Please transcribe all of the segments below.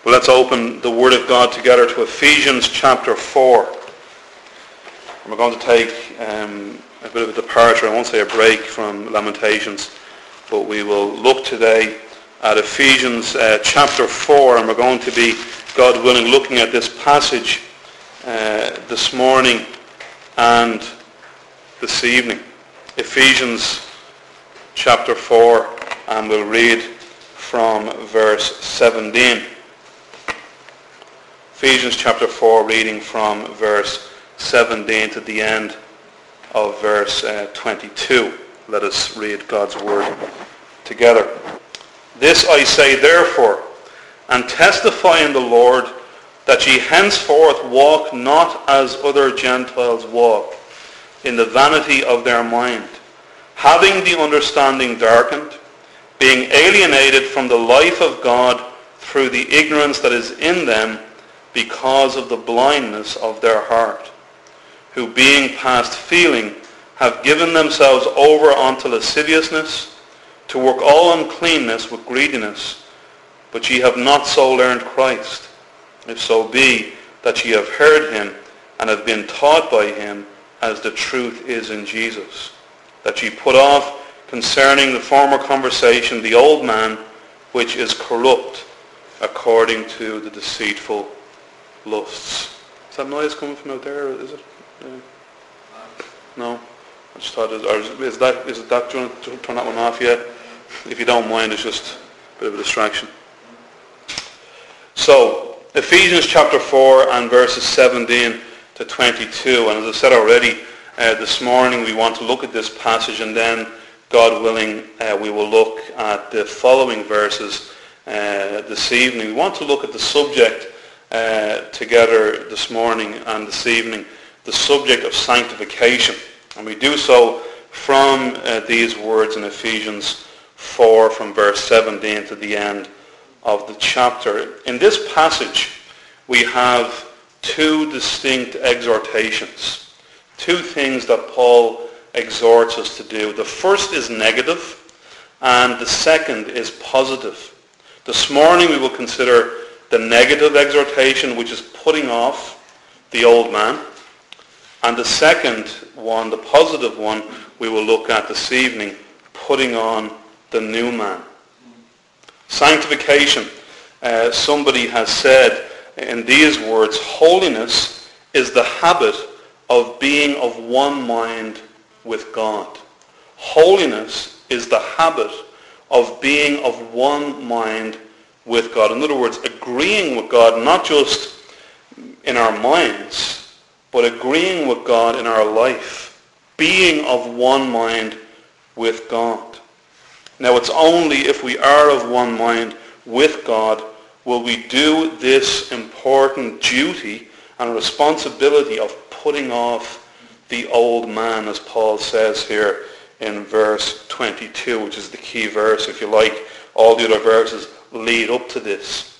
Well, let's open the Word of God together to Ephesians chapter 4. And we're going to take a bit of a departure, I won't say a break from Lamentations, but we will look today at Ephesians chapter 4, and we're going to be, God willing, looking at this passage this morning and this evening. Ephesians chapter 4, and we'll read from verse 17. Ephesians chapter 4, reading from verse 17 to the end of verse 22. Let us read God's word together. This I say therefore, and testify in the Lord, that ye henceforth walk not as other Gentiles walk, in the vanity of their mind, having the understanding darkened, being alienated from the life of God through the ignorance that is in them, because of the blindness of their heart, who being past feeling have given themselves over unto lasciviousness, to work all uncleanness with greediness. But ye have not so learned Christ, if so be that ye have heard him, and have been taught by him, as the truth is in Jesus, that ye put off concerning the former conversation the old man, which is corrupt according to the deceitful lusts. Is that noise coming from out there? Is it? No. I just thought, is that? Do you want to turn that one off yet? If you don't mind, it's just a bit of a distraction. So, Ephesians chapter 4 and verses 17 to 22. And as I said already, this morning we want to look at this passage, and then, God willing, we will look at the following verses this evening. We want to look at the subject together this morning and this evening, the subject of sanctification. And we do so from these words in Ephesians 4 from verse 17 to the end of the chapter. In this passage we have two distinct exhortations, two things that Paul exhorts us to do. The first is negative and the second is positive. This morning we will consider the negative exhortation, which is putting off the old man. And the second one, the positive one, we will look at this evening, putting on the new man. Sanctification. Somebody has said in these words, holiness is the habit of being of one mind with God. Holiness is the habit of being of one mind with God. In other words, agreeing with God, not just in our minds, but agreeing with God in our life. Being of one mind with God. Now, it's only if we are of one mind with God will we do this important duty and responsibility of putting off the old man, as Paul says here in verse 22, which is the key verse. If you like, all the other verses lead up to this.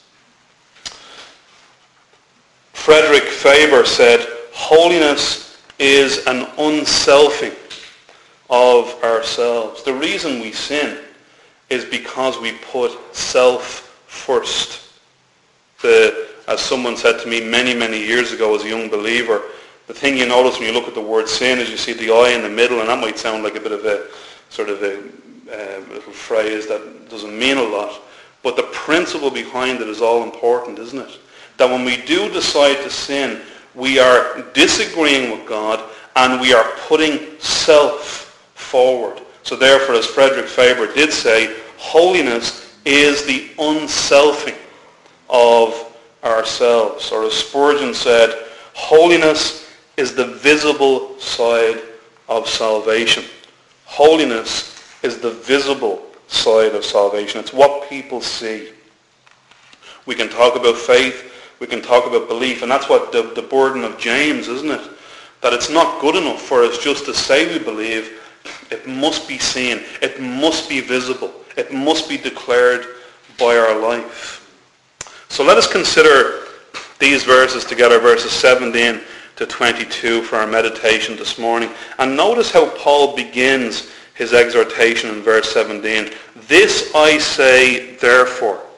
Frederick Faber said, holiness is an unselfing of ourselves. The reason we sin is because we put self first. As someone said to me many, many years ago as a young believer, the thing you notice when you look at the word sin is you see the I in the middle, and that might sound like a bit of a sort of a little phrase that doesn't mean a lot. But the principle behind it is all important, isn't it? That when we do decide to sin, we are disagreeing with God and we are putting self forward. So therefore, as Frederick Faber did say, holiness is the unselfing of ourselves. Or as Spurgeon said, holiness is the visible side of salvation. Holiness is the visible side of salvation. It's what people see. We can talk about faith, we can talk about belief, and that's what the burden of James, isn't it? That it's not good enough for us just to say we believe. It must be seen. It must be visible. It must be declared by our life. So let us consider these verses together, verses 17 to 22 for our meditation this morning. And notice how Paul begins his exhortation in verse 17. This I say therefore,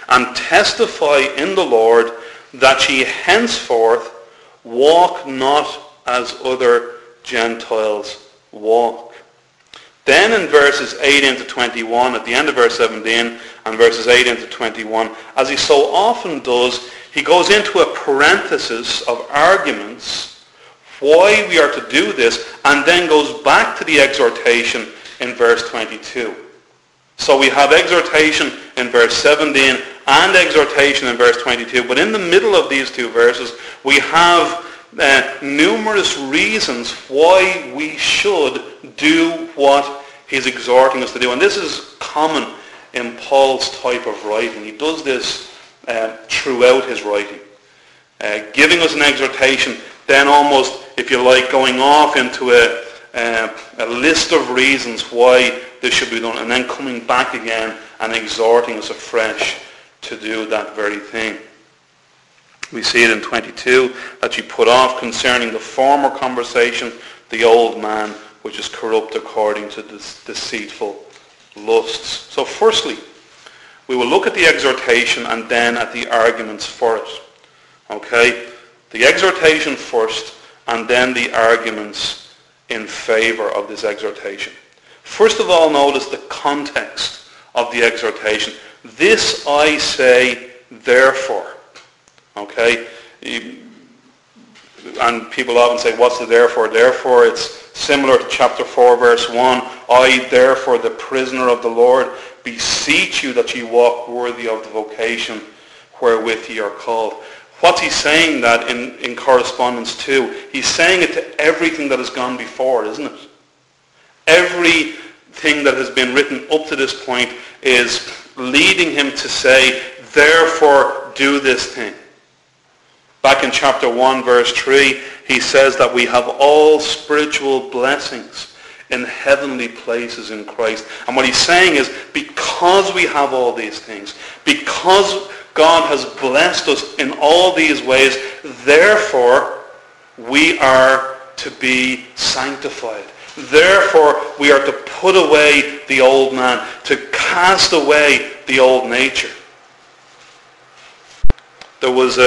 and testify in the Lord that ye henceforth walk not as other Gentiles walk. Then in verses 18 to 21, at the end of verse 17 and verses 18 to 21, as he so often does, he goes into a parenthesis of arguments why we are to do this, and then goes back to the exhortation in verse 22. So we have exhortation in verse 17 and exhortation in verse 22, but in the middle of these two verses we have numerous reasons why we should do what he's exhorting us to do. And this is common in Paul's type of writing. He does this throughout his writing. Giving us an exhortation, then almost, if you like, going off into a list of reasons why this should be done, and then coming back again and exhorting us afresh to do that very thing. We see it in 22, that you put off concerning the former conversation the old man, which is corrupt according to deceitful lusts. So firstly, we will look at the exhortation and then at the arguments for it. Okay? The exhortation first, and then the arguments in favor of this exhortation. First of all, notice the context of the exhortation. This I say, therefore. Okay? And people often say, what's the therefore? Therefore, it's similar to chapter 4, verse 1. I, therefore, the prisoner of the Lord, beseech you that ye walk worthy of the vocation wherewith ye are called. What's he saying that in correspondence to? He's saying it to everything that has gone before, isn't it? Everything that has been written up to this point is leading him to say, therefore do this thing. Back in chapter 1, verse 3, he says that we have all spiritual blessings in heavenly places in Christ. And what he's saying is, because we have all these things, because God has blessed us in all these ways, therefore we are to be sanctified. Therefore we are to put away the old man, to cast away the old nature. There was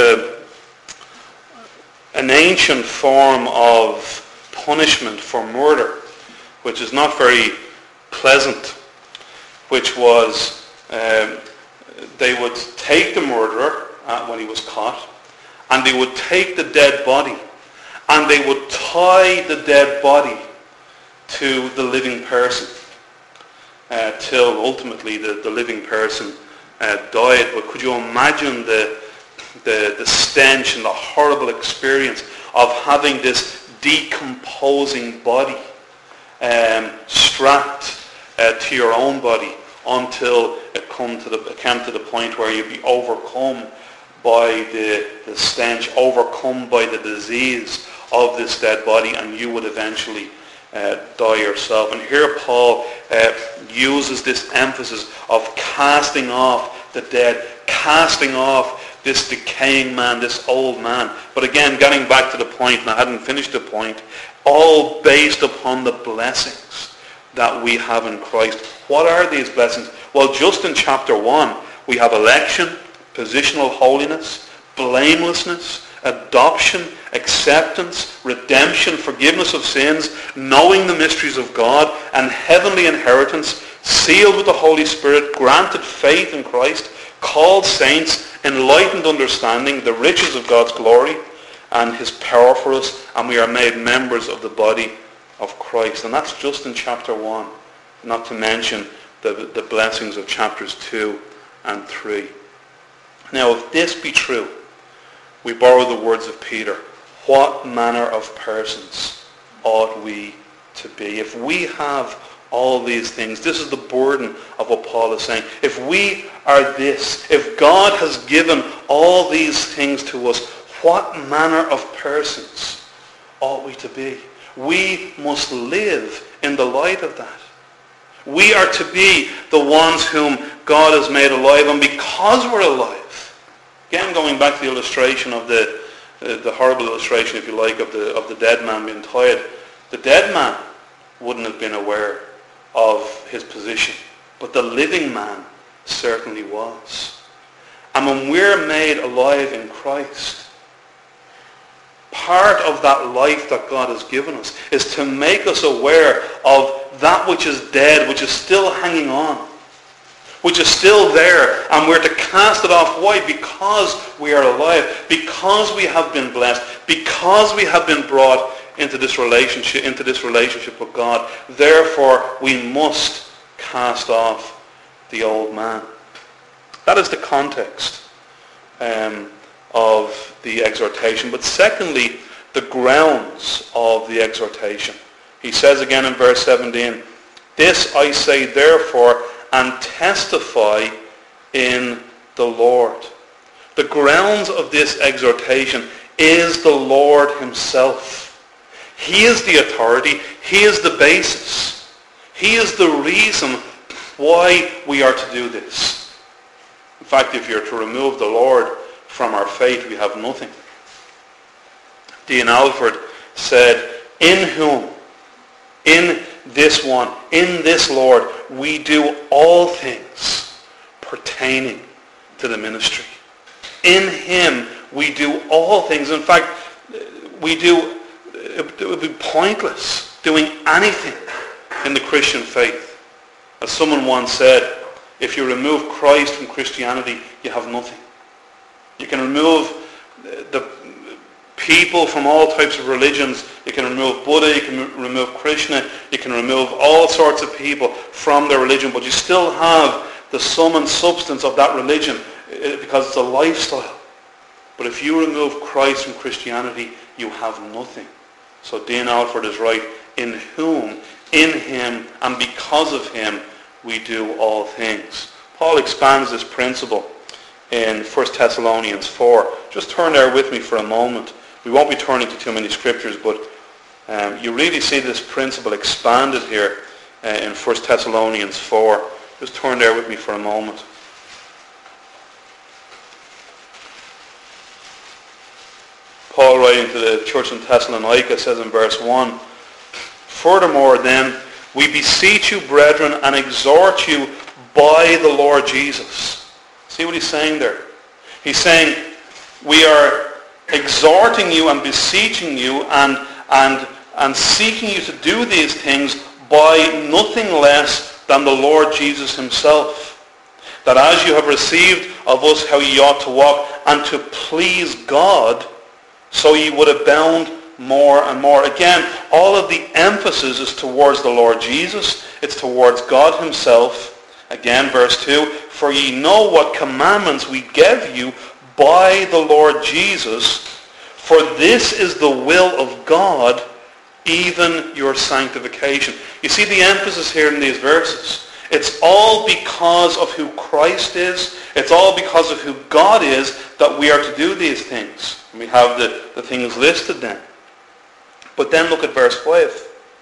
an ancient form of punishment for murder, which is not very pleasant, which was they would take the murderer when he was caught, and they would take the dead body, and they would tie the dead body to the living person till ultimately the living person died. But could you imagine the stench and the horrible experience of having this decomposing body strapped to your own body until it came to the point where you'd be overcome by the stench, overcome by the disease of this dead body, and you would eventually die yourself. And here Paul uses this emphasis of casting off the dead, casting off this decaying man, this old man. But again, getting back to the point, and I hadn't finished the point, all based upon the blessings that we have in Christ. What are these blessings? Well, just in chapter 1, we have election, positional holiness, blamelessness, adoption, acceptance, redemption, forgiveness of sins, knowing the mysteries of God, and heavenly inheritance, sealed with the Holy Spirit, granted faith in Christ, called saints, enlightened understanding, the riches of God's glory and his power for us, and we are made members of the body of Christ. And that's just in chapter 1, not to mention the blessings of chapters 2 and 3. Now, if this be true, we borrow the words of Peter. What manner of persons ought we to be? If we have all these things, this is the burden of what Paul is saying. If we are this, if God has given all these things to us, what manner of persons ought we to be? We must live in the light of that. We are to be the ones whom God has made alive, and because we're alive, again going back to the illustration of the horrible illustration, if you like, of the dead man being tied, the dead man wouldn't have been aware of his position, but the living man certainly was. And when we're made alive in Christ, part of that life that God has given us is to make us aware of that which is dead, which is still hanging on, which is still there, and we're to cast it off. Why? Because we are alive, because we have been blessed, because we have been brought into this relationship with God. Therefore, we must cast off the old man. That is the context of the exhortation. But secondly, the grounds of the exhortation. He says again in verse 17, "This I say therefore, and testify in the Lord." The grounds of this exhortation is the Lord himself. He is the authority. He is the basis. He is the reason why we are to do this. In fact, if you're to remove the Lord from our faith, we have nothing. Dean Alford said, "In whom, in this one, in this Lord, we do all things pertaining to the ministry." In him we do all things. In fact, it would be pointless doing anything in the Christian faith. As someone once said, if you remove Christ from Christianity, you have nothing. You can remove the people from all types of religions. You can remove Buddha, you can remove Krishna, you can remove all sorts of people from their religion, but you still have the sum and substance of that religion because it's a lifestyle. But if you remove Christ from Christianity, you have nothing. So Dean Alford is right. In whom, in him, and because of him, we do all things. Paul expands this principle in 1 Thessalonians 4. Just turn there with me for a moment. We won't be turning to too many scriptures, but you really see this principle expanded here in 1 Thessalonians 4. Just turn there with me for a moment. Paul, writing to the church in Thessalonica, says in verse 1, "Furthermore then, we beseech you, brethren, and exhort you by the Lord Jesus." See what he's saying there? He's saying, we are exhorting you and beseeching you and seeking you to do these things by nothing less than the Lord Jesus himself. That as you have received of us how ye ought to walk, and to please God, so ye would abound more and more. Again, all of the emphasis is towards the Lord Jesus. It's towards God himself. Again, verse 2, "For ye know what commandments we gave you by the Lord Jesus, for this is the will of God, even your sanctification." You see the emphasis here in these verses. It's all because of who Christ is. It's all because of who God is that we are to do these things. And we have the things listed then. But then look at verse 5.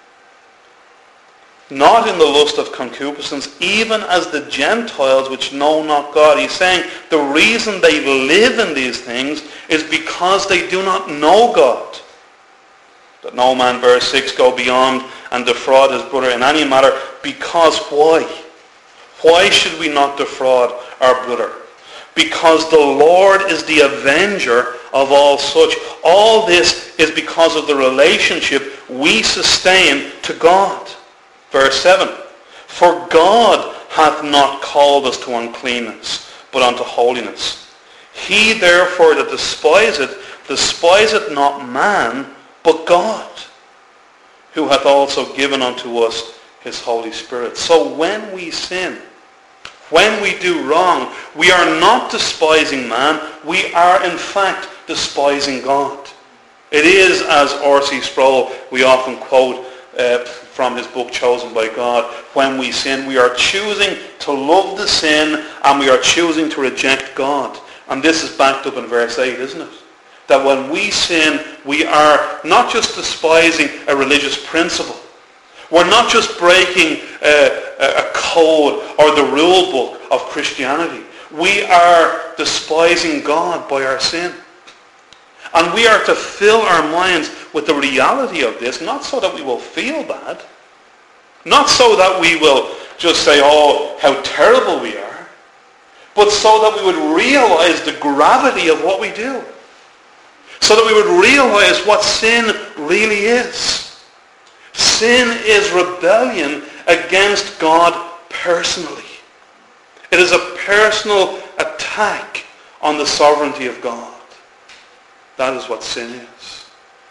"Not in the lust of concupiscence, even as the Gentiles which know not God." He's saying the reason they live in these things is because they do not know God. "That no man," verse 6, "go beyond and defraud his brother in any matter." Because why? Why should we not defraud our brother? Because the Lord is the avenger of all such. All this is because of the relationship we sustain to God. Verse 7, "For God hath not called us to uncleanness, but unto holiness. He therefore that despiseth not man, but God, who hath also given unto us his Holy Spirit." So when we sin, when we do wrong, we are not despising man. We are in fact despising God. It is, as R.C. Sproul, we often quote from his book Chosen by God, when we sin, we are choosing to love the sin and we are choosing to reject God. And this is backed up in verse 8, isn't it? That when we sin, we are not just despising a religious principle. We're not just breaking a code or the rule book of Christianity. We are despising God by our sin. And we are to fill our minds with the reality of this, not so that we will feel bad, not so that we will just say, oh, how terrible we are, but so that we would realize the gravity of what we do. So that we would realize what sin really is. Sin is rebellion against God personally. It is a personal attack on the sovereignty of God. That is what sin is.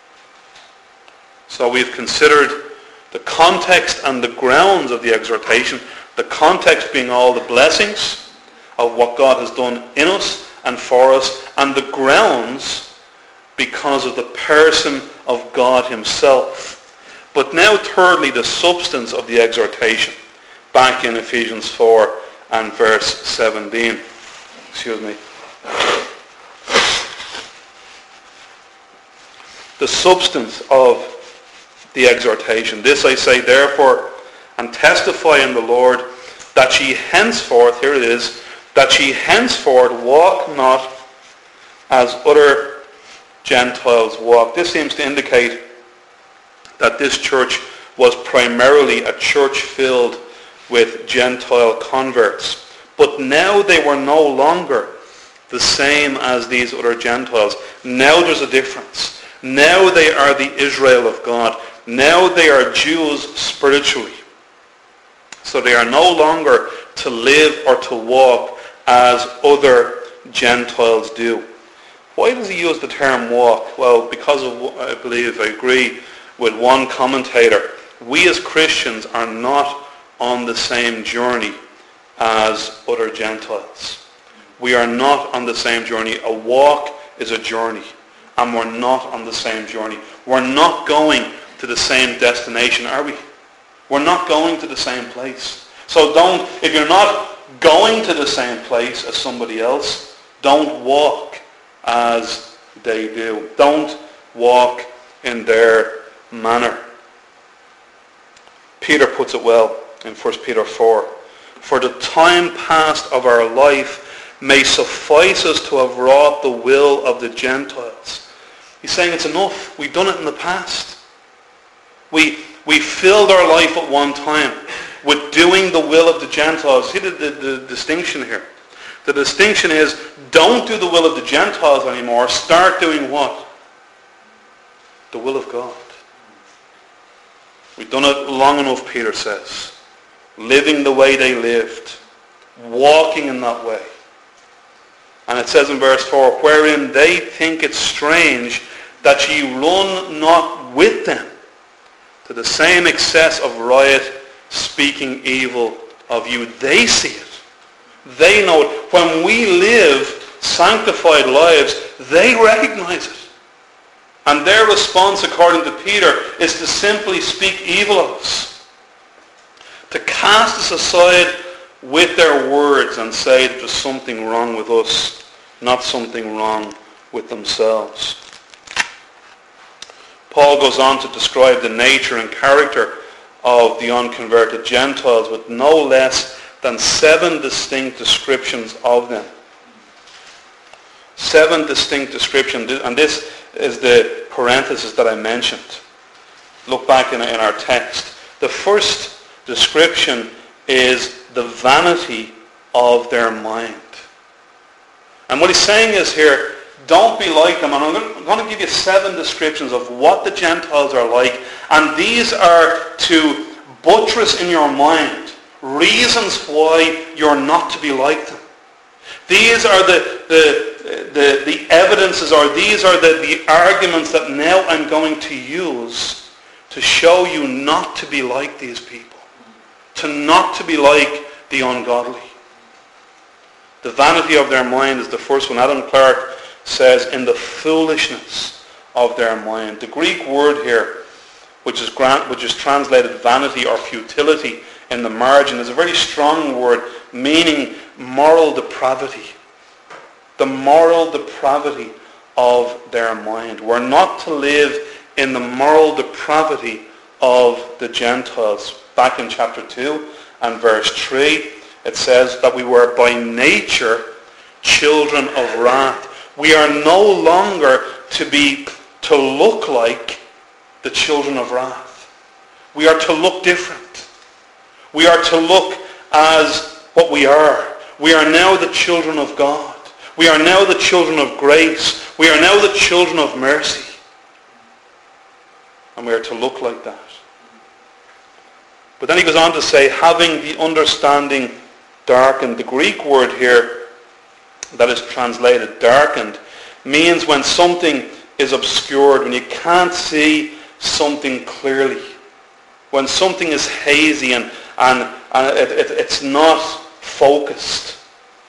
So we've considered the context and the grounds of the exhortation. The context being all the blessings of what God has done in us and for us, and the grounds because of the person of God himself. But now thirdly, the substance of the exhortation, back in Ephesians 4 and verse 17. Excuse me. The substance of the exhortation. This I say therefore, and testify in the Lord, that ye henceforth, here it is, that ye henceforth walk not as other Gentiles walk. This seems to indicate that this church was primarily a church filled with Gentile converts. But now they were no longer the same as these other Gentiles. Now there's a difference. Now they are the Israel of God. Now they are Jews spiritually. So they are no longer to live or to walk as other Gentiles do. Why does he use the term walk? Well, because of, I agree with one commentator, we as Christians are not on the same journey as other Gentiles. We are not on the same journey. A walk is a journey, and we're not on the same journey. We're not going to the same destination, are we? We're not going to the same place. So if you're not going to the same place as somebody else, don't walk as they do. Don't walk in their manner. Peter puts it well in 1 Peter 4. For the time past of our life may suffice us to have wrought the will of the Gentiles. He's saying it's enough. We've done it in the past. We filled our life at one time with doing the will of the Gentiles. See the distinction here. The distinction is, don't do the will of the Gentiles anymore. Start doing what? The will of God. We've done it long enough, Peter says. Living the way they lived. Walking in that way. And it says in verse 4, wherein they think it strange that ye run not with them to the same excess of riot, speaking evil of you. They see it. They know it. When we live sanctified lives, they recognize it. And their response, according to Peter, is to simply speak evil of us. To cast us aside with their words and say that there's something wrong with us, not something wrong with themselves. Paul goes on to describe the nature and character of the unconverted Gentiles with no less than 7 distinct descriptions of them. 7 distinct descriptions, and this is the parenthesis that I mentioned. Look back in our text. The first description is the vanity of their mind. And what he's saying is here, don't be like them. And I'm going to give you 7 descriptions of what the Gentiles are like. And these are to buttress in your mind reasons why you're not to be like them. These are the evidences, or these are the arguments that now I'm going to use to show you not to be like these people. To not to be like the ungodly. The vanity of their mind is the first one. Adam Clark says, in the foolishness of their mind. The Greek word here, which is translated vanity or futility in the margin, is a very strong word meaning moral depravity. The moral depravity of their mind. We're not to live in the moral depravity of the Gentiles. Back in chapter 2 and verse 3, it says that we were by nature children of wrath. We are no longer to look like the children of wrath. We are to look different. We are to look as what we are. We are now the children of God. We are now the children of grace. We are now the children of mercy. And we are to look like that. But then he goes on to say, having the understanding darkened. The Greek word here that is translated darkened means when something is obscured, when you can't see something clearly, when something is hazy and it's not focused.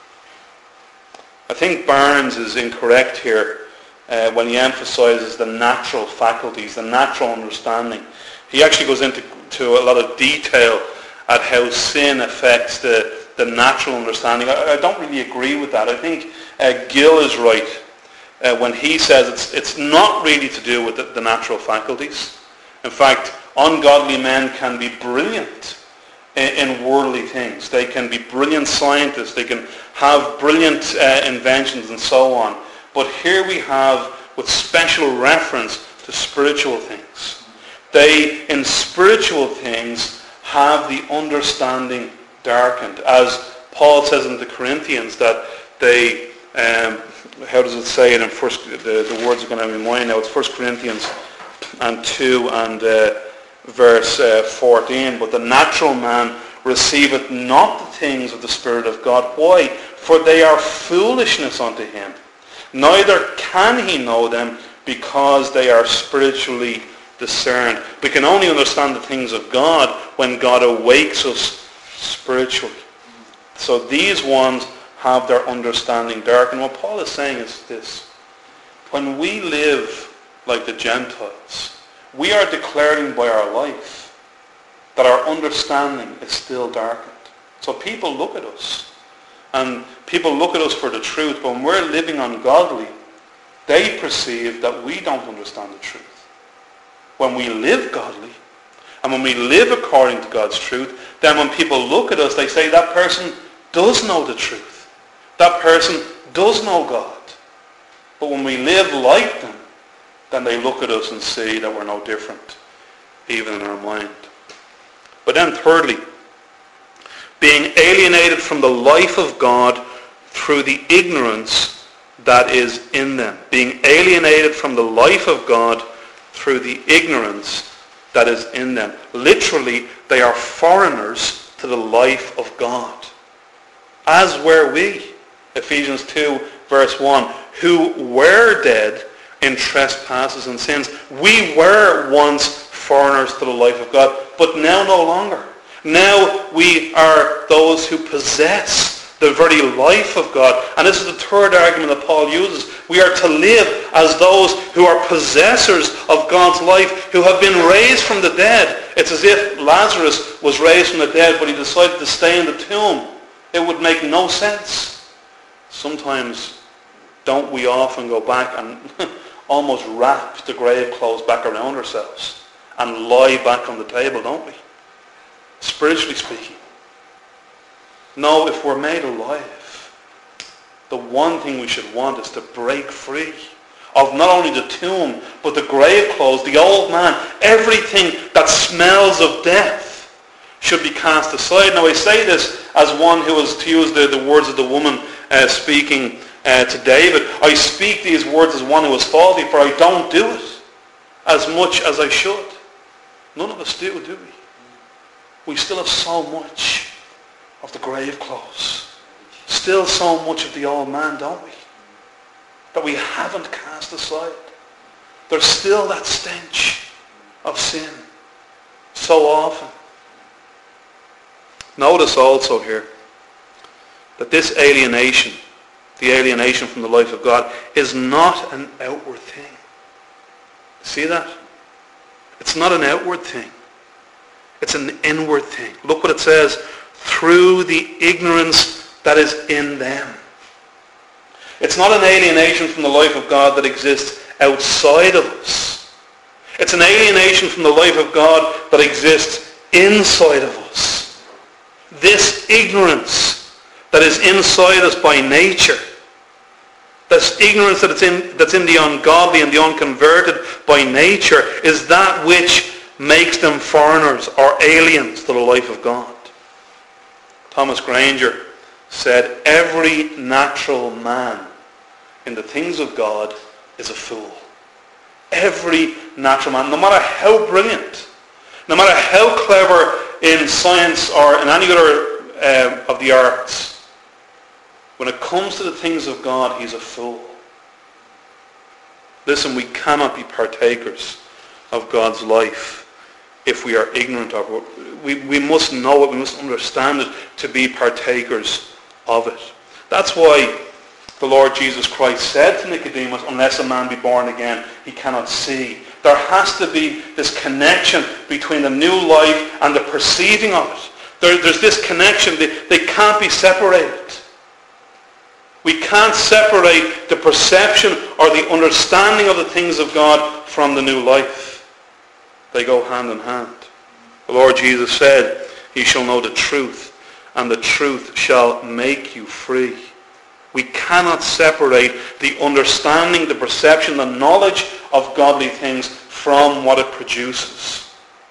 I think Barnes is incorrect here when he emphasizes the natural faculties, the natural understanding. He actually goes into a lot of detail at how sin affects the natural understanding. I don't really agree with that. I think Gill is right when he says it's not really to do with the natural faculties. In fact, ungodly men can be brilliant in worldly things. They can be brilliant scientists. They can have brilliant inventions and so on. But here we have with special reference to spiritual things. They, in spiritual things, have the understanding darkened. As Paul says in the Corinthians that they, how does it say it in first, the words are going to be mine now, it's 1 Corinthians and 2 and verse 14. But the natural man receiveth not the things of the Spirit of God. Why? For they are foolishness unto him. Neither can he know them because they are spiritually discerned. We can only understand the things of God when God awakes us spiritually. So these ones have their understanding darkened. What Paul is saying is this. When we live like the Gentiles, we are declaring by our life that our understanding is still darkened. So people look at us, and people look at us for the truth, but when we're living ungodly, they perceive that we don't understand the truth. When we live godly, and when we live according to God's truth, then when people look at us, they say that person does know the truth. That person does know God. But when we live like them, then they look at us and see that we're no different, even in our mind. But then thirdly, being alienated from the life of God through the ignorance that is in them. Being alienated from the life of God through the ignorance that is in them. Literally, they are foreigners to the life of God. As were we. Ephesians 2 verse 1. Who were dead in trespasses and sins. We were once foreigners to the life of God, but now no longer. Now we are those who possess the very life of God. And this is the third argument that Paul uses. We are to live as those who are possessors of God's life, who have been raised from the dead. It's as if Lazarus was raised from the dead, but he decided to stay in the tomb. It would make no sense. Sometimes, don't we often go back and almost wrap the grave clothes back around ourselves and lie back on the table, don't we? Spiritually speaking. No, if we're made alive, the one thing we should want is to break free of not only the tomb, but the grave clothes, the old man, everything that smells of death should be cast aside. Now I say this as one who was, to use the words of the woman speaking to David, I speak these words as one who is faulty, for I don't do it as much as I should. None of us do we? We still have so much of the grave clothes. Still so much of the old man, don't we? That we haven't cast aside. There's still that stench of sin so often. Notice also here that this alienation, the alienation from the life of God, is not an outward thing. See that? It's not an outward thing. It's an inward thing. Look what it says. Through the ignorance that is in them. It's not an alienation from the life of God that exists outside of us. It's an alienation from the life of God that exists inside of us. This ignorance that is inside us by nature, this ignorance that's in the ungodly and the unconverted by nature, is that which makes them foreigners or aliens to the life of God. Thomas Granger said, every natural man in the things of God is a fool. Every natural man, no matter how brilliant, no matter how clever in science or in any other of the arts, when it comes to the things of God, he's a fool. Listen, we cannot be partakers of God's life if we are ignorant of it. We must know it, we must understand it to be partakers of it. That's why the Lord Jesus Christ said to Nicodemus, unless a man be born again, he cannot see. There has to be this connection between the new life and the perceiving of it. There's this connection. They can't be separated. We can't separate the perception or the understanding of the things of God from the new life. They go hand in hand. The Lord Jesus said, "Ye shall know the truth, and the truth shall make you free." We cannot separate the understanding, the perception, the knowledge of godly things from what it produces.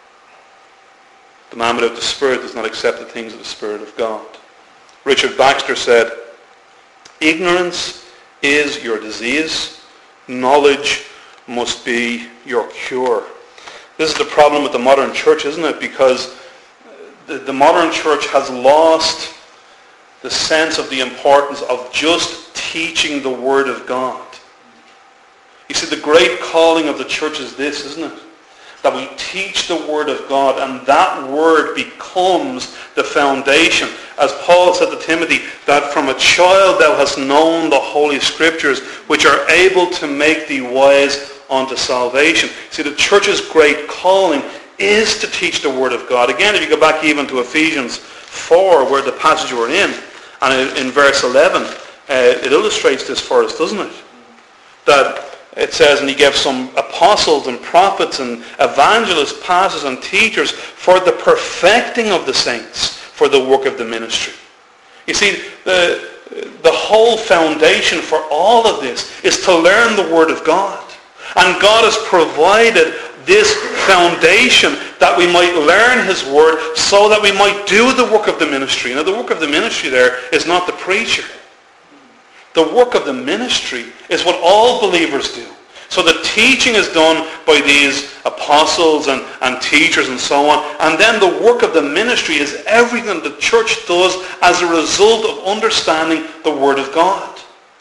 The man without the Spirit does not accept the things of the Spirit of God. Richard Baxter said, "Ignorance is your disease. Knowledge must be your cure." This is the problem with the modern church, isn't it? Because the modern church has lost the sense of the importance of just teaching the Word of God. You see, the great calling of the church is this, isn't it? That we teach the Word of God, and that Word becomes the foundation. As Paul said to Timothy, that from a child thou hast known the Holy Scriptures, which are able to make thee wise unto salvation. See, the church's great calling is to teach the Word of God. Again, if you go back even to Ephesians 4, where the passage we're in, and in verse 11, it illustrates this for us, doesn't it? That it says, "And he gave some apostles and prophets and evangelists, pastors and teachers for the perfecting of the saints, for the work of the ministry." You see, the whole foundation for all of this is to learn the Word of God. And God has provided this foundation that we might learn his Word so that we might do the work of the ministry. Now, the work of the ministry there is not the preacher. The work of the ministry is what all believers do. So the teaching is done by these apostles and teachers and so on. And then the work of the ministry is everything the church does as a result of understanding the Word of God.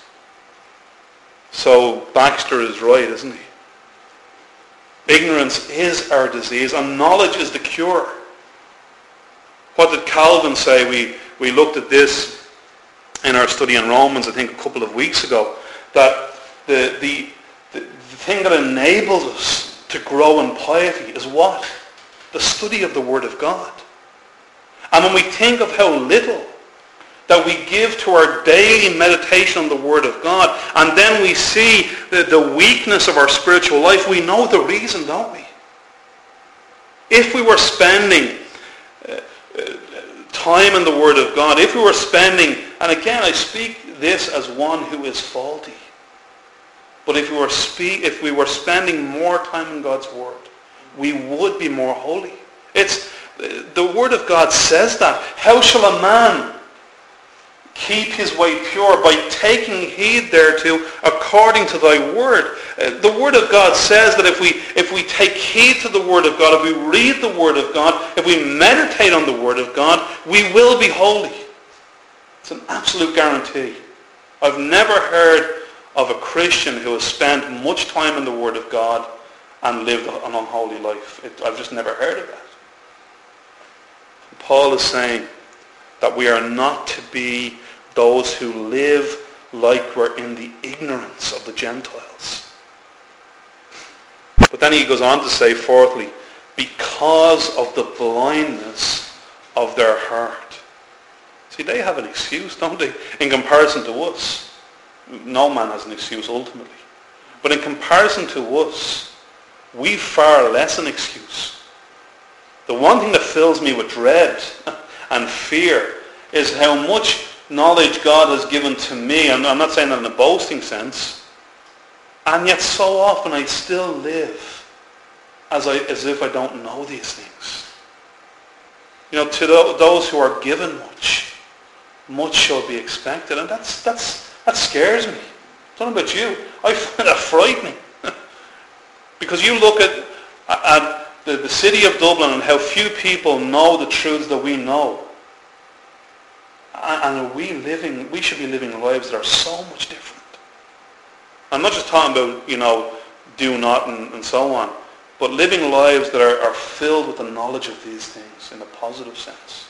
So Baxter is right, isn't he? Ignorance is our disease, and knowledge is the cure. What did Calvin say? We looked at this in our study in Romans, I think, a couple of weeks ago, that the thing that enables us to grow in piety is what? The study of the Word of God. And when we think of how little that we give to our daily meditation on the Word of God, and then we see the weakness of our spiritual life, we know the reason, don't we? If we were spending time in the Word of God, if we were spending, and again I speak this as one who is faulty, but if we were spending more time in God's Word, we would be more holy. The Word of God says that. How shall a man keep his way pure? By taking heed thereto according to thy word. The Word of God says that if we take heed to the Word of God, if we read the Word of God, if we meditate on the Word of God, we will be holy. It's an absolute guarantee. I've never heard of a Christian who has spent much time in the Word of God and lived an unholy life. I've just never heard of that. Paul is saying that we are not to be those who live like we're in the ignorance of the Gentiles. But then he goes on to say, fourthly, because of the blindness of their heart. See, they have an excuse, don't they, in comparison to us. No man has an excuse ultimately. But in comparison to us, we've far less an excuse. The one thing that fills me with dread and fear is how much knowledge God has given to me, and I'm not saying that in a boasting sense, and yet so often I still live as if I don't know these things. You know, to those who are given much, much shall be expected. And that scares me. I don't know about you. I find that frightening. Because you look at the city of Dublin and how few people know the truths that we know. And we should be living lives that are so much different. I'm not just talking about, do not and so on, but living lives that are filled with the knowledge of these things in a positive sense.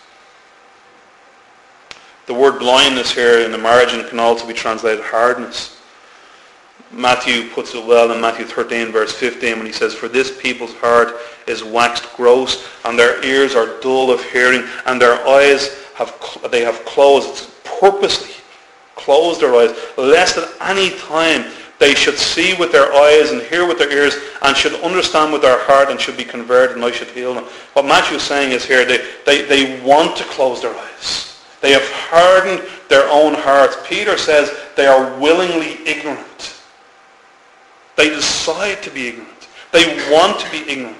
The word blindness here in the margin can also be translated hardness. Matthew puts it well in Matthew 13 verse 15 when he says, "For this people's heart is waxed gross, and their ears are dull of hearing, and their eyes have closed." It's purposely closed their eyes, lest at any time they should see with their eyes and hear with their ears and should understand with their heart and should be converted and I should heal them. What Matthew is saying is here, they want to close their eyes. They have hardened their own hearts. Peter says they are willingly ignorant. They decide to be ignorant. They want to be ignorant.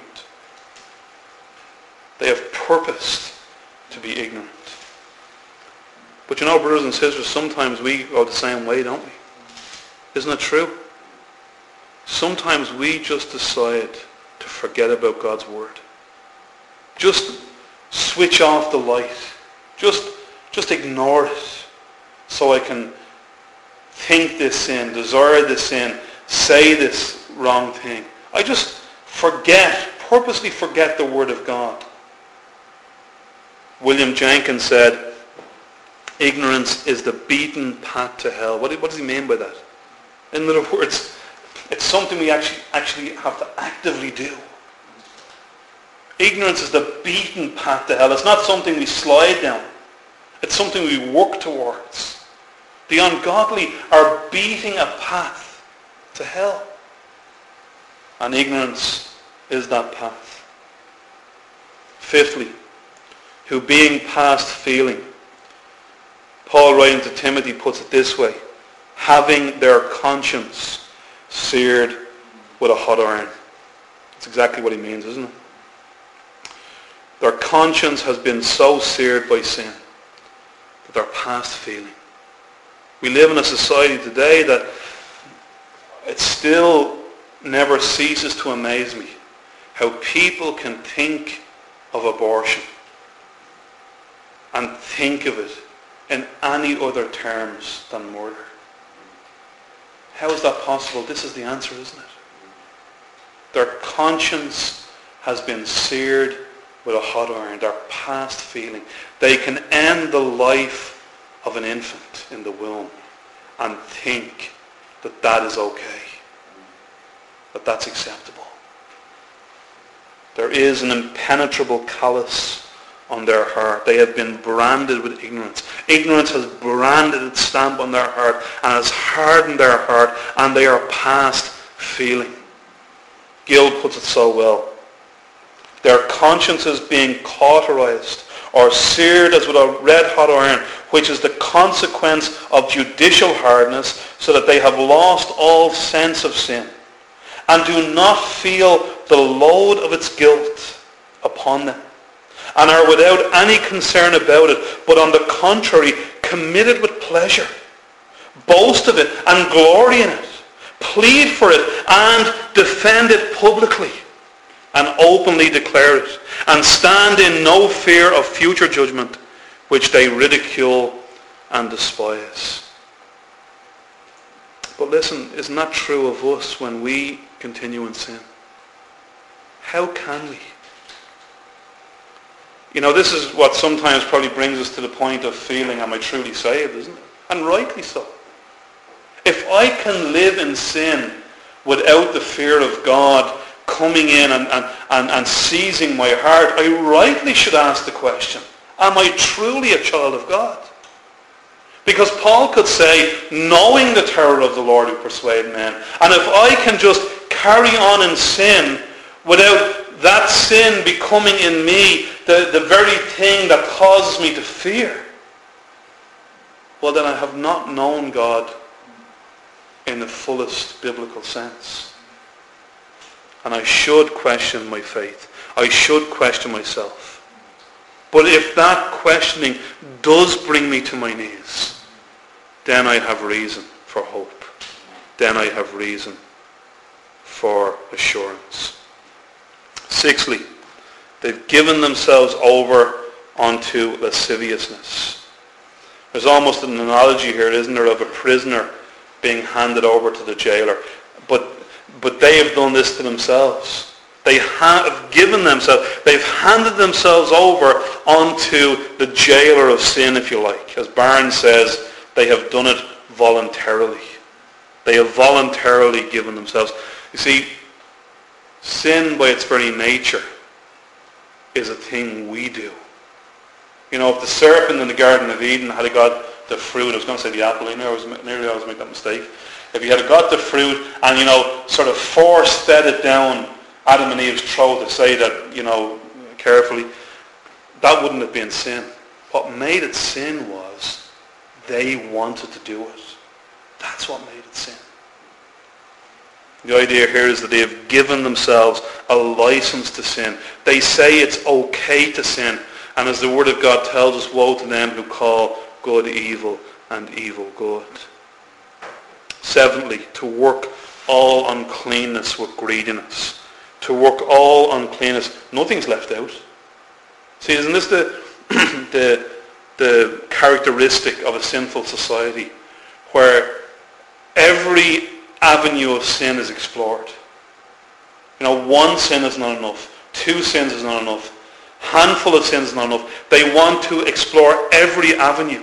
They have purposed to be ignorant. But brothers and sisters, sometimes we go the same way, don't we? Isn't it true? Sometimes we just decide to forget about God's word. Just switch off the light. Just ignore it so I can think this sin, desire this sin, say this wrong thing. I just purposely forget the word of God. William Jenkins said, "Ignorance is the beaten path to hell." What does he mean by that? In other words, it's something we actually have to actively do. Ignorance is the beaten path to hell. It's not something we slide down. It's something we work towards. The ungodly are beating a path to hell. And ignorance is that path. Fifthly, who being past feeling. Paul writing to Timothy puts it this way: having their conscience seared with a hot iron. That's exactly what he means, isn't it? Their conscience has been so seared by sin that they're past feeling. We live in a society today that it still never ceases to amaze me how people can think of abortion and think of it in any other terms than murder. How is that possible? This is the answer, isn't it? Their conscience has been seared with a hot iron. They're past feeling. They can end the life of an infant in the womb and think that that is okay, that that's acceptable. There is an impenetrable callous on their heart. They have been branded with ignorance. Ignorance has branded its stamp on their heart and has hardened their heart, and they are past feeling. Gill puts it so well. Their consciences being cauterized or seared as with a red-hot iron, which is the consequence of judicial hardness, so that they have lost all sense of sin and do not feel the load of its guilt upon them, and are without any concern about it, but on the contrary, committed with pleasure, boast of it and glory in it, plead for it and defend it publicly, and openly declare it, and stand in no fear of future judgment, which they ridicule and despise. But listen, isn't that true of us when we continue in sin? How can we? This is what sometimes probably brings us to the point of feeling, am I truly saved, isn't it? And rightly so. If I can live in sin without the fear of God coming in and seizing my heart, I rightly should ask the question, am I truly a child of God? Because Paul could say, knowing the terror of the Lord who persuade men, and if I can just carry on in sin without that sin becoming in me the very thing that causes me to fear, well then I have not known God in the fullest biblical sense. And I should question my faith. I should question myself. But if that questioning does bring me to my knees, then I have reason for hope. Then I have reason for assurance. Sixthly, they've given themselves over unto lasciviousness. There's almost an analogy here, isn't there, of a prisoner being handed over to the jailer. But they have done this to themselves. They have given themselves, they've handed themselves over unto the jailer of sin, if you like. As Barnes says, they have done it voluntarily. They have voluntarily given themselves. You see, sin by its very nature is a thing we do. You know, if the serpent in the Garden of Eden had got the fruit, I was going to say the apple, nearly I always make that mistake. If he had got the fruit and, you know, sort of force-fed it down Adam and Eve's throat to say that, you know, carefully, that wouldn't have been sin. What made it sin was they wanted to do it. That's what made it sin. The idea here is that they have given themselves a license to sin. They say it's okay to sin. And as the Word of God tells us, woe to them who call good evil and evil good. Seventhly, to work all uncleanness with greediness. To work all uncleanness. Nothing's left out. See, isn't this the characteristic of a sinful society, where every avenue of sin is explored? You know, one sin is not enough. Two sins is not enough. Handful of sins is not enough. They want to explore every avenue.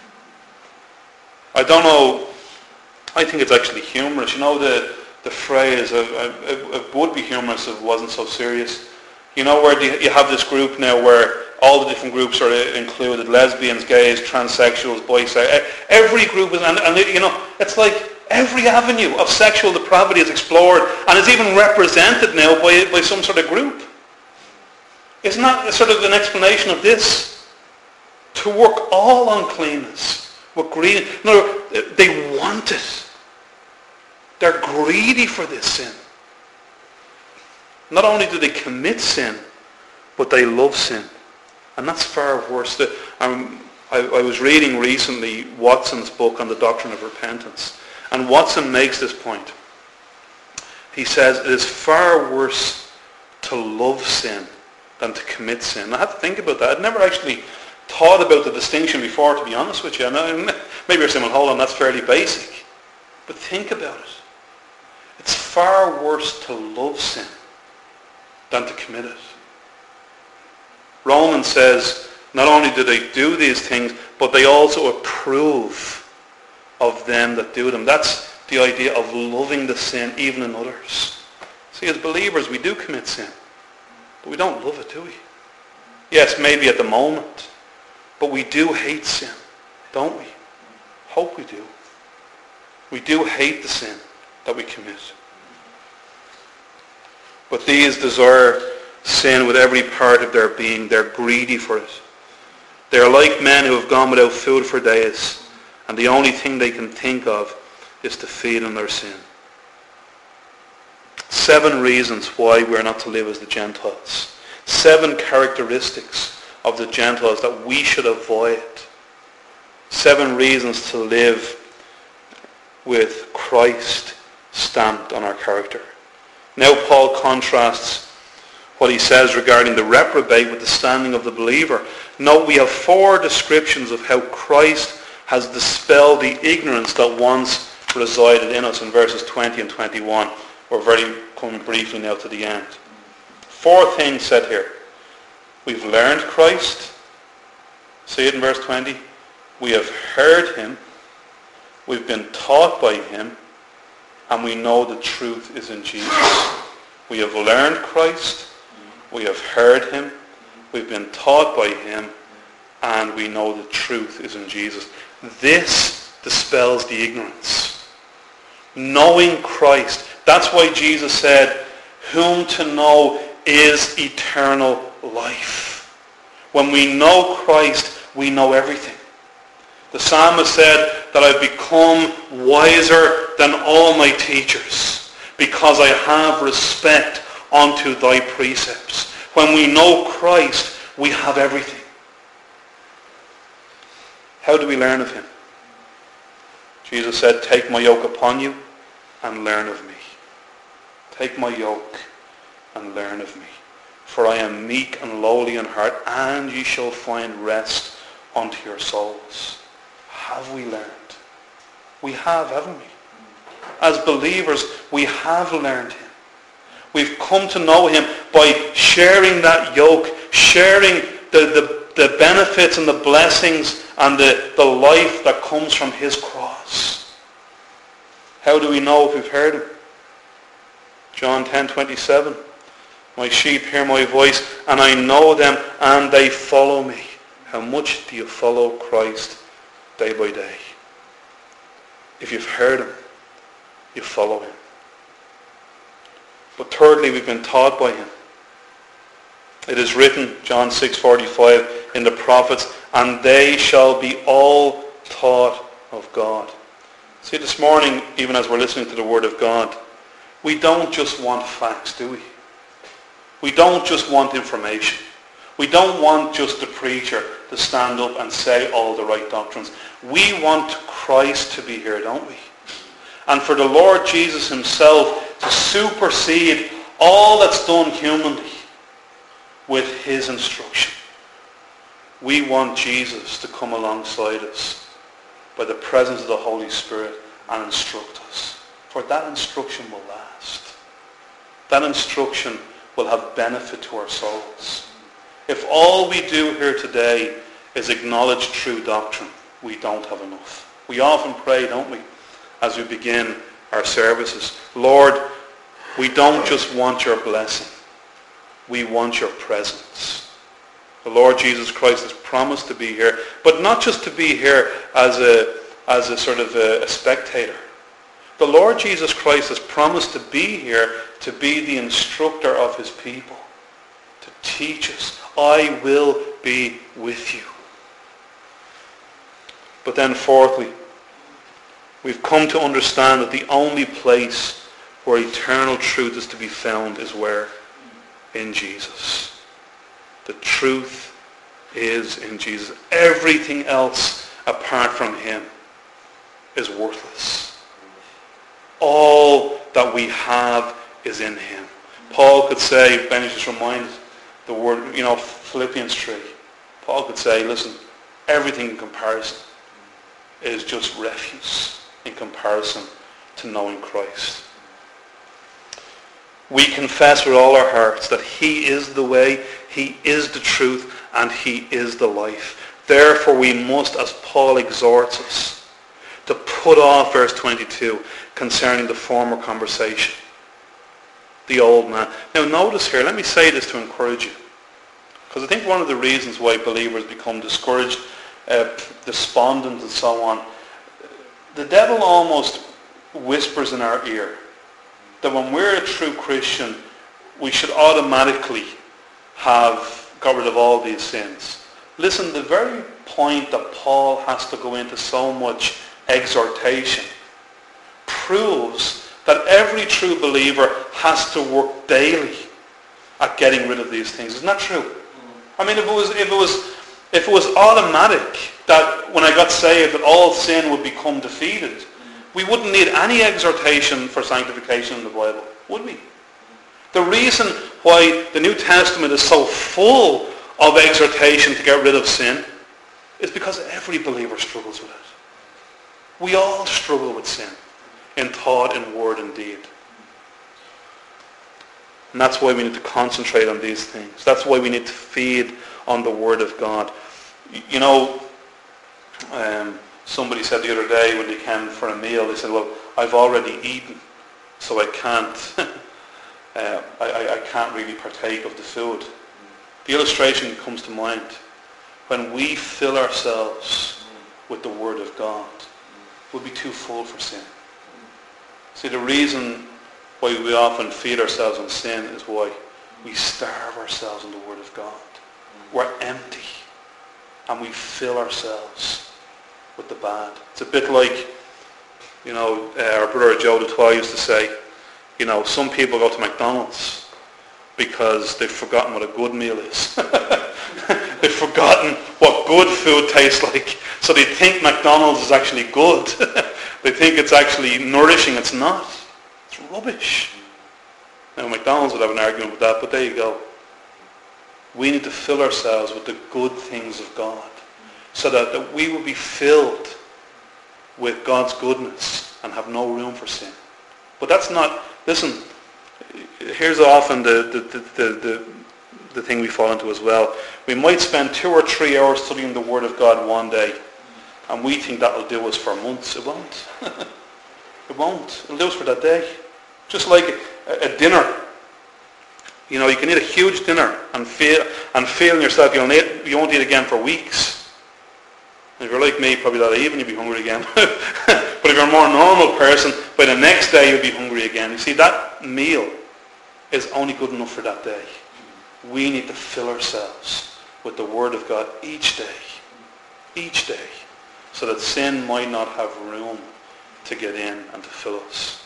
I don't know, I think it's actually humorous. You know the phrase, it would be humorous if it wasn't so serious. You know where you have this group now where all the different groups are included, lesbians, gays, transsexuals, bisexuals, every group is, and you know, it's like every avenue of sexual depravity is explored and is even represented now by some sort of group. Isn't that sort of an explanation of this? To work all uncleanness with greed. No, they want it. They're greedy for this sin. Not only do they commit sin, but they love sin. And that's far worse. I was reading recently Watson's book on the doctrine of repentance. And Watson makes this point. He says it is far worse to love sin than to commit sin. I had to think about that. I'd never actually thought about the distinction before, to be honest with you. Maybe you're saying, well, hold on, that's fairly basic. But think about it. It's far worse to love sin than to commit it. Romans says, not only do they do these things, but they also approve of them that do them. That's the idea of loving the sin even in others. See, as believers, we do commit sin. But we don't love it, do we? Yes, maybe at the moment. But we do hate sin, don't we? Hope we do. We do hate the sin that we commit. But these desire sin with every part of their being. They're greedy for it. They are like men who have gone without food for days, and the only thing they can think of is to feed on their sin. 7 reasons why we're not to live as the Gentiles. 7 characteristics of the Gentiles that we should avoid. 7 reasons to live with Christ stamped on our character. Now Paul contrasts what he says regarding the reprobate with the standing of the believer. Note, we have 4 descriptions of how Christ has dispelled the ignorance that once resided in us in verses 20 and 21. We're coming briefly now to the end. 4 things said here. We've learned Christ. See it in verse 20. We have heard him. We've been taught by him. And we know the truth is in Jesus. We have learned Christ. We have heard him. We've been taught by him. And we know the truth is in Jesus. This dispels the ignorance. Knowing Christ. That's why Jesus said, whom to know is eternal life. When we know Christ, we know everything. The psalmist said that I've become wiser than all my teachers because I have respect unto thy precepts. When we know Christ, we have everything. How do we learn of him? Jesus said, take my yoke upon you and learn of me. Take my yoke and learn of me. For I am meek and lowly in heart, and ye shall find rest unto your souls. Have we learned? We have, haven't we? As believers, we have learned him. We've come to know him by sharing that yoke, sharing the benefits and the blessings and the life that comes from his cross. How do we know if we've heard him? John 10:27. My sheep hear my voice, and I know them, and they follow me. How much do you follow Christ day by day? If you've heard him, you follow him. But thirdly, we've been taught by him. It is written, John 6:45, in the prophets, and they shall be all taught of God. See, this morning, even as we're listening to the Word of God, we don't just want facts, do we? We don't just want information. We don't want just the preacher to stand up and say all the right doctrines. We want Christ to be here, don't we? And for the Lord Jesus himself to supersede all that's done humanly with his instruction. We want Jesus to come alongside us by the presence of the Holy Spirit and instruct us. For that instruction will last. That instruction will have benefit to our souls. If all we do here today is acknowledge true doctrine, we don't have enough. We often pray, don't we, as we begin our services, Lord, we don't just want your blessing. We want your presence. The Lord Jesus Christ has promised to be here, but not just to be here as a sort of a spectator. The Lord Jesus Christ has promised to be here to be the instructor of his people, to teach us. I will be with you. But then fourthly, we've come to understand that the only place where eternal truth is to be found is where? In Jesus. The truth is in Jesus. Everything else apart from him is worthless. All that we have is in him. Paul could say, Benny just reminded the word, Philippians 3. Paul could say, listen, everything in comparison is just refuse in comparison to knowing Christ. We confess with all our hearts that he is the way, he is the truth, and he is the life. Therefore we must, as Paul exhorts us, to put off, verse 22, concerning the former conversation, the old man. Now notice here, let me say this to encourage you, because I think one of the reasons why believers become discouraged, despondent and so on, the devil almost whispers in our ear that when we're a true Christian, we should automatically have got rid of all these sins. Listen, the very point that Paul has to go into so much exhortation proves that every true believer has to work daily at getting rid of these things. Isn't that true? I mean, if it was automatic that when I got saved that all sin would become defeated, we wouldn't need any exhortation for sanctification in the Bible, would we? The reason why the New Testament is so full of exhortation to get rid of sin is because every believer struggles with it. We all struggle with sin in thought, in word, and deed. And that's why we need to concentrate on these things. That's why we need to feed on the Word of God. Somebody said the other day when they came for a meal, they said, well, I've already eaten, so I can't I can't really partake of the food. The illustration comes to mind. When we fill ourselves with the Word of God, we'll be too full for sin. See, the reason why we often feed ourselves on sin is why we starve ourselves in the Word of God. We're empty, and we fill ourselves with the bad. It's a bit like, our brother Joe Dutoit used to say, some people go to McDonald's because they've forgotten what a good meal is. They've forgotten what good food tastes like. So they think McDonald's is actually good. They think it's actually nourishing. It's not. It's rubbish. Now McDonald's would have an argument with that, but there you go. We need to fill ourselves with the good things of God so that we will be filled with God's goodness and have no room for sin. But that's not, listen, here's often the thing we fall into as well. We might spend 2 or 3 hours studying the Word of God one day, and we think that will do us for months. It won't. It won't. It'll do us for that day. Just like a dinner. You know, you can eat a huge dinner and feel in yourself you won't eat again for weeks. If you're like me, probably that evening you'll be hungry again. But if you're a more normal person, by the next day you'll be hungry again. You see, that meal is only good enough for that day. We need to fill ourselves with the Word of God each day, so that sin might not have room to get in and to fill us.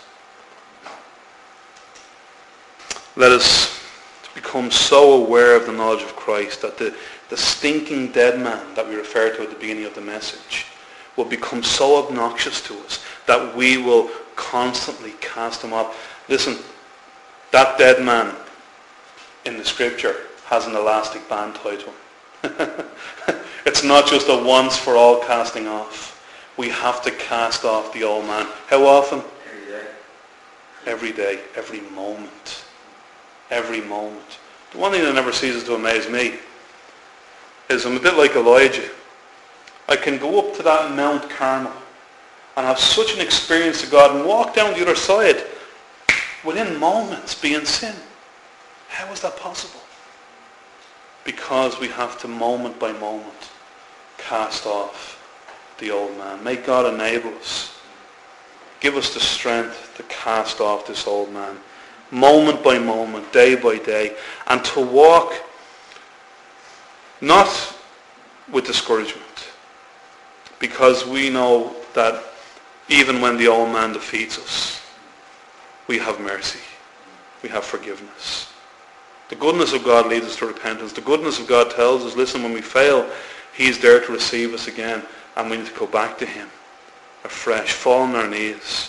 Let us become so aware of the knowledge of Christ that the stinking dead man that we referred to at the beginning of the message will become so obnoxious to us that we will constantly cast him off. Listen, that dead man in the scripture has an elastic band tied to him. It's not just a once for all casting off. We have to cast off the old man. How often? Every day, every moment. Every moment. The one thing that never ceases to amaze me is I'm a bit like Elijah. I can go up to that Mount Carmel and have such an experience of God and walk down the other side within moments be in sin. How is that possible? Because we have to moment by moment cast off the old man. May God enable us. Give us the strength to cast off this old man. Moment by moment, day by day, and to walk not with discouragement, because we know that even when the old man defeats us, we have mercy, we have forgiveness. The goodness of God leads us to repentance. The goodness of God tells us, listen, when we fail, he's there to receive us again, and we need to go back to him afresh, fall on our knees.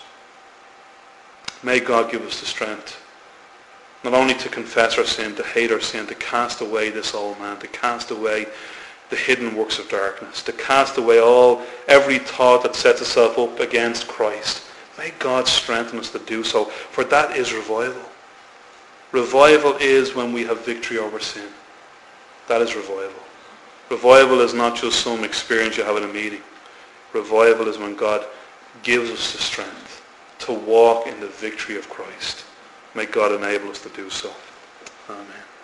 May God give us the strength, not only to confess our sin, to hate our sin, to cast away this old man, to cast away the hidden works of darkness, to cast away every thought that sets itself up against Christ. May God strengthen us to do so, for that is revival. Revival is when we have victory over sin. That is revival. Revival is not just some experience you have in a meeting. Revival is when God gives us the strength to walk in the victory of Christ. May God enable us to do so. Amen.